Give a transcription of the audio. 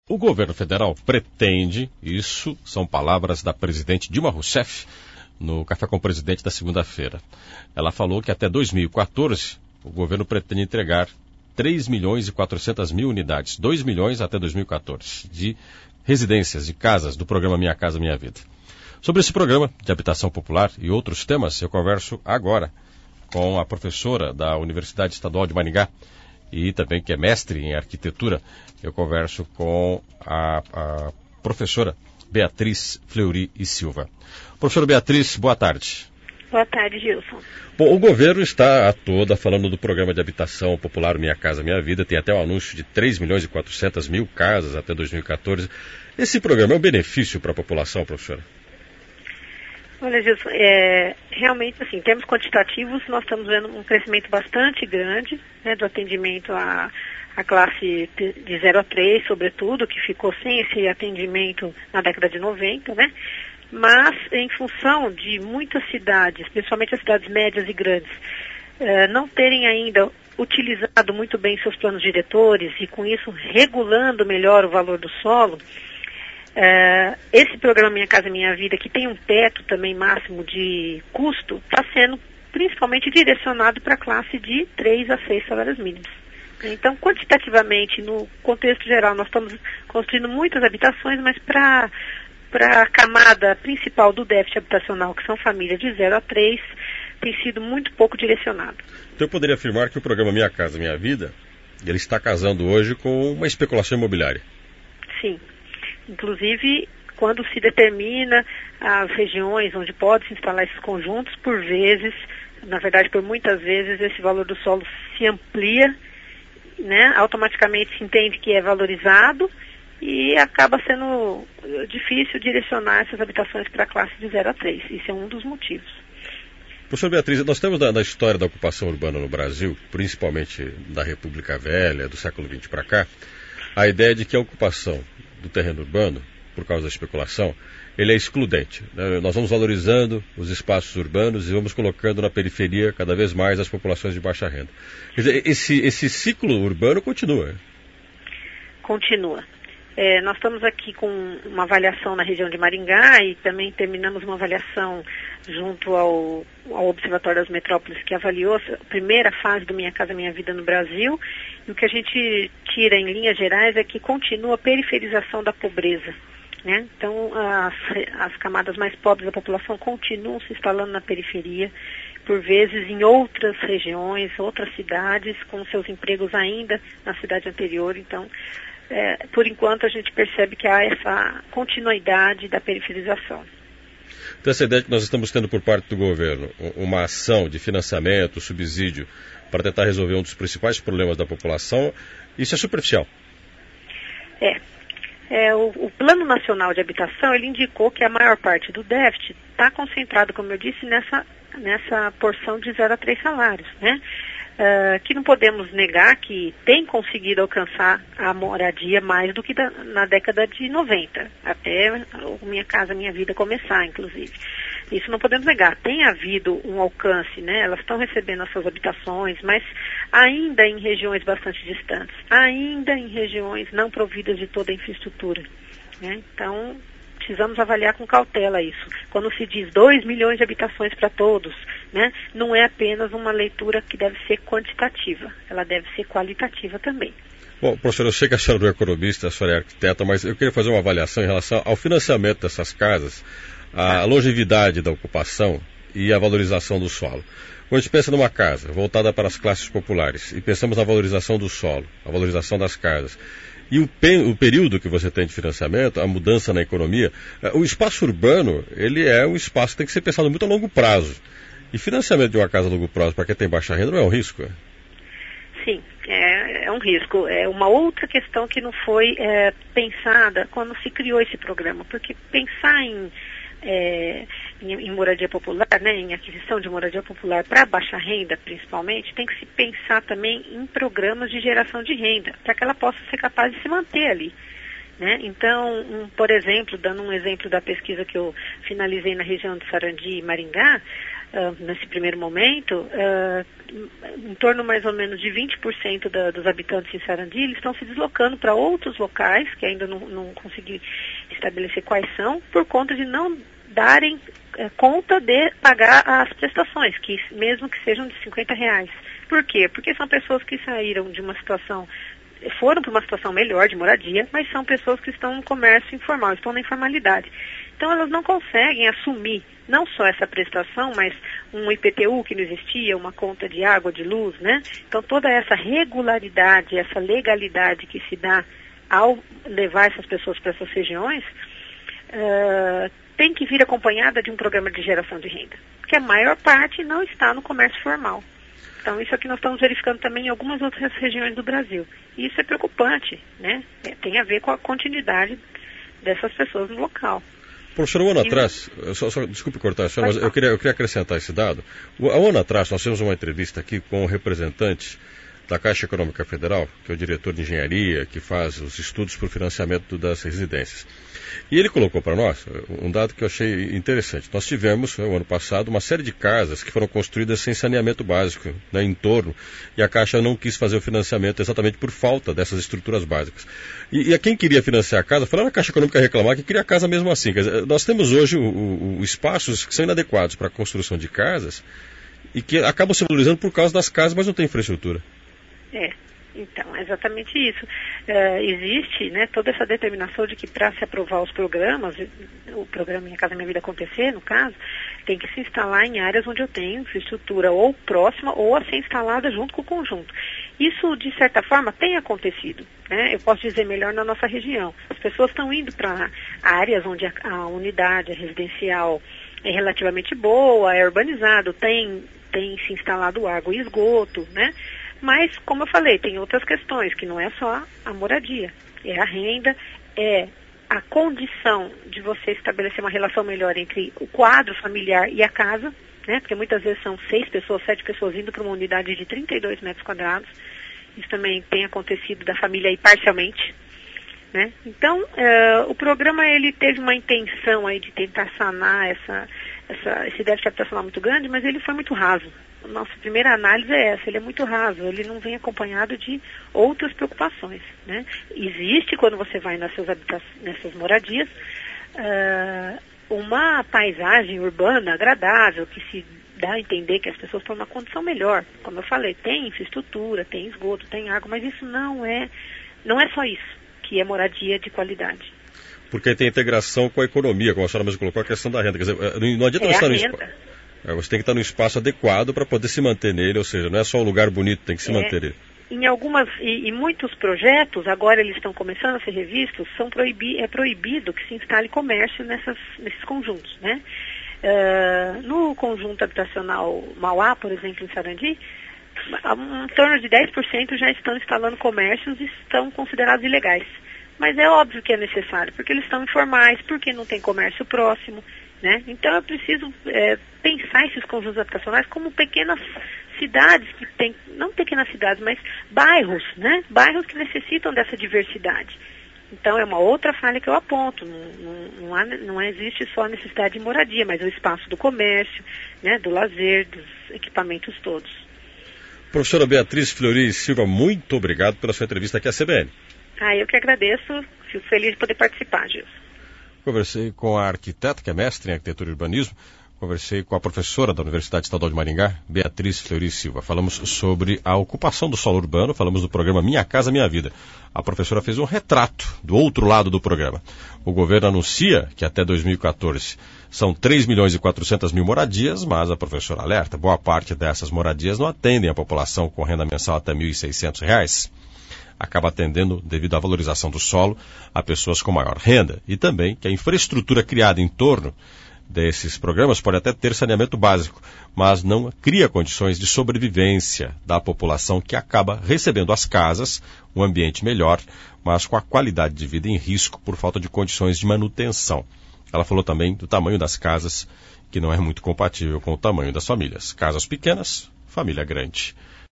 O governo federal pretende, isso são palavras da presidente Dilma Rousseff, no Café com o Presidente da segunda-feira. Ela falou que até 2014 o governo pretende entregar 3.400.000 unidades, 2 milhões até 2014, de residências, de casas do programa Minha Casa Minha Vida. Sobre esse programa de habitação popular e outros temas, eu converso agora com a professora da Universidade Estadual de Maringá, e também que é mestre em arquitetura. Eu converso com a professora Beatriz Fleury e Silva. Professora Beatriz, boa tarde. Boa tarde, Gilson. Bom, o governo está a toda falando do programa de habitação popular Minha Casa Minha Vida, tem até o anúncio de 3.400.000 casas até 2014. Esse programa é um benefício para a população, professora? Olha, Gilson, realmente, assim, em termos quantitativos, nós estamos vendo um crescimento bastante grande, né, do atendimento à classe de 0 a 3, sobretudo, que ficou sem esse atendimento na década de 90, né? Mas, em função de muitas cidades, principalmente as cidades médias e grandes, não terem ainda utilizado muito bem seus planos diretores e, com isso, regulando melhor o valor do solo, esse programa Minha Casa Minha Vida, que tem um teto também máximo de custo, está sendo principalmente direcionado para a classe de 3 a 6 salários mínimos. Então, quantitativamente, no contexto geral, nós estamos construindo muitas habitações, mas para a camada principal do déficit habitacional, que são famílias de 0 a 3, tem sido muito pouco direcionado. Então, eu poderia afirmar que o programa Minha Casa Minha Vida, ele está casando hoje com uma especulação imobiliária. Sim. Inclusive, quando se determina as regiões onde pode se instalar esses conjuntos, por vezes, na verdade, por muitas vezes, esse valor do solo se amplia, né? Automaticamente se entende que é valorizado e acaba sendo difícil direcionar essas habitações para a classe de 0 a 3. Isso é um dos motivos. Professor Beatriz, nós temos na história da ocupação urbana no Brasil, principalmente da República Velha, do século XX para cá, a ideia de que a ocupação do terreno urbano, por causa da especulação, ele é excludente, né? Nós vamos valorizando os espaços urbanos e vamos colocando na periferia cada vez mais as populações de baixa renda. Quer dizer, esse ciclo urbano continua. Continua. Nós estamos aqui com uma avaliação na região de Maringá e também terminamos uma avaliação junto ao Observatório das Metrópoles, que avaliou a primeira fase do Minha Casa Minha Vida no Brasil. E o que a gente tira em linhas gerais é que continua a periferização da pobreza, né? Então, as camadas mais pobres da população continuam se instalando na periferia, por vezes em outras regiões, outras cidades, com seus empregos ainda na cidade anterior. Então, por enquanto, a gente percebe que há essa continuidade da periferização. Então, essa ideia que nós estamos tendo por parte do governo, uma ação de financiamento, subsídio, para tentar resolver um dos principais problemas da população, isso é superficial. O Plano Nacional de Habitação, ele indicou que a maior parte do déficit está concentrado, como eu disse, nessa porção de 0 a 3 salários, né? Que não podemos negar que tem conseguido alcançar a moradia mais do que na década de 90, até o Minha Casa Minha Vida começar, inclusive. Isso não podemos negar. Tem havido um alcance, né? Elas estão recebendo as suas habitações, mas ainda em regiões bastante distantes, ainda em regiões não providas de toda a infraestrutura, né? Então, precisamos avaliar com cautela isso. Quando se diz 2 milhões de habitações para todos, né, não é apenas uma leitura que deve ser quantitativa, ela deve ser qualitativa também. Bom, professor, eu sei que a senhora não é economista, a senhora é arquiteta, mas eu queria fazer uma avaliação em relação ao financiamento dessas casas, a longevidade da ocupação e a valorização do solo. Quando a gente pensa numa casa voltada para as classes populares e pensamos na valorização do solo, a valorização das casas, e o período que você tem de financiamento, a mudança na economia, o espaço urbano, ele é um espaço que tem que ser pensado muito a longo prazo. E financiamento de uma casa a longo prazo para quem tem baixa renda não é um risco? Sim, é um risco. É uma outra questão que não foi pensada quando se criou esse programa, porque pensar em moradia popular, né, em aquisição de moradia popular para baixa renda, principalmente, tem que se pensar também em programas de geração de renda, para que ela possa ser capaz de se manter ali, né? Então, por exemplo, dando um exemplo da pesquisa que eu finalizei na região de Sarandi e Maringá, nesse primeiro momento, em torno mais ou menos de 20% dos habitantes em Sarandi, eles estão se deslocando para outros locais, que ainda não consegui estabelecer quais são, por conta de não darem conta de pagar as prestações, que mesmo que sejam de R$50. Por quê? Porque são pessoas que saíram de uma situação, foram para uma situação melhor de moradia, mas são pessoas que estão no comércio informal, estão na informalidade. Então elas não conseguem assumir não só essa prestação, mas um IPTU que não existia, uma conta de água, de luz, né? Então toda essa regularidade, essa legalidade que se dá ao levar essas pessoas para essas regiões, tem que vir acompanhada de um programa de geração de renda, porque a maior parte não está no comércio formal. Então isso aqui nós estamos verificando também em algumas outras regiões do Brasil. E isso é preocupante, né? Tem a ver com a continuidade dessas pessoas no local. Professor, um ano atrás, desculpe cortar a senhora, mas eu queria acrescentar esse dado. Há um ano atrás nós tivemos uma entrevista aqui com o representante da Caixa Econômica Federal, que é o diretor de engenharia, que faz os estudos para o financiamento das residências. E ele colocou para nós um dado que eu achei interessante. Nós tivemos, no ano passado, uma série de casas que foram construídas sem saneamento básico, né, em torno, e a Caixa não quis fazer o financiamento exatamente por falta dessas estruturas básicas. E a quem queria financiar a casa, foi lá na Caixa Econômica reclamar que queria a casa mesmo assim. Quer dizer, nós temos hoje espaços que são inadequados para a construção de casas e que acabam se valorizando por causa das casas, mas não tem infraestrutura. Então, é exatamente isso. Existe, né, toda essa determinação de que para se aprovar os programas, o programa Minha Casa Minha Vida acontecer, no caso, tem que se instalar em áreas onde eu tenho infraestrutura ou próxima ou a ser instalada junto com o conjunto. Isso, de certa forma, tem acontecido, né? Eu posso dizer melhor na nossa região. As pessoas estão indo para áreas onde a unidade residencial é relativamente boa, é urbanizado, tem se instalado água e esgoto, né? Mas, como eu falei, tem outras questões, que não é só a moradia, é a renda, é a condição de você estabelecer uma relação melhor entre o quadro familiar e a casa, né? Porque muitas vezes são 6 pessoas, 7 pessoas indo para uma unidade de 32 metros quadrados. Isso também tem acontecido da família aí parcialmente, né? Então, o programa ele teve uma intenção aí de tentar sanar esse déficit habitacional muito grande, mas ele foi muito raso. Nossa primeira análise é essa, ele é muito raso, ele não vem acompanhado de outras preocupações, né? Existe, quando você vai nessas moradias, uma paisagem urbana agradável, que se dá a entender que as pessoas estão numa condição melhor. Como eu falei, tem infraestrutura, tem esgoto, tem água, mas isso não é só isso que é moradia de qualidade. Porque tem integração com a economia, como a senhora mesmo colocou, a questão da renda. Quer dizer, não adianta você estar no espaço. Você tem que estar no espaço adequado para poder se manter nele, ou seja, não é só um lugar bonito, tem que se manter nele. Em muitos projetos, agora eles estão começando a ser revistos, é proibido que se instale comércio nesses conjuntos, né? No conjunto habitacional Mauá, por exemplo, em Sarandi, em torno de 10% já estão instalando comércios e estão considerados ilegais. Mas é óbvio que é necessário, porque eles estão informais, porque não tem comércio próximo, né? Então é preciso pensar esses conjuntos habitacionais como pequenas cidades que tem, não pequenas cidades, mas bairros, né? Bairros que necessitam dessa diversidade. Então é uma outra falha que eu aponto. Não existe só a necessidade de moradia, mas o espaço do comércio, né? Do lazer, dos equipamentos todos. Professora Beatriz Fleury Silva, muito obrigado pela sua entrevista aqui à CBN. Eu que agradeço, fico feliz de poder participar, Gilson. Conversei com a arquiteta, que é mestre em arquitetura e urbanismo, conversei com a professora da Universidade Estadual de Maringá, Beatriz Fleury Silva. Falamos sobre a ocupação do solo urbano, falamos do programa Minha Casa Minha Vida. A professora fez um retrato do outro lado do programa. O governo anuncia que até 2014 são 3.400.000 moradias, mas a professora alerta, boa parte dessas moradias não atendem a população com renda mensal até R$ 1.600. Acaba atendendo, devido à valorização do solo, a pessoas com maior renda. E também que a infraestrutura criada em torno desses programas pode até ter saneamento básico, mas não cria condições de sobrevivência da população que acaba recebendo as casas, um ambiente melhor, mas com a qualidade de vida em risco por falta de condições de manutenção. Ela falou também do tamanho das casas, que não é muito compatível com o tamanho das famílias. Casas pequenas, família grande.